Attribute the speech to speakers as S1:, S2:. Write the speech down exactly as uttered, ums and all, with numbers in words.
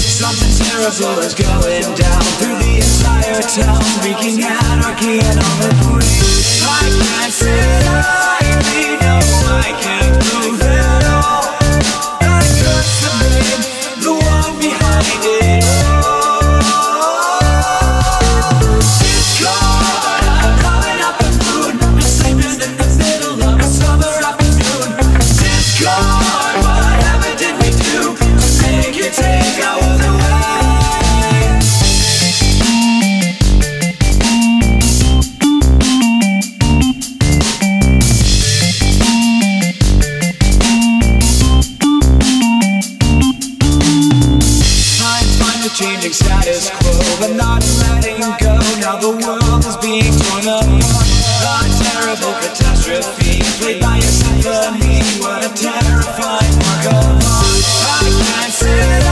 S1: Something terrible is going down through the entire town, wreaking anarchy and all the brave. I can't say I really know, I can't prove at all. I curse the blame, the one behind it all. Discord, I'm blowing up the moon, the same as in the middle of a summer afternoon. Discord, whatever did we do to make you take our world away? Changing status quo, but not letting go. Now the world is being torn apart. A terrible catastrophe played by a symphony. What a terrifying work of art. I can't say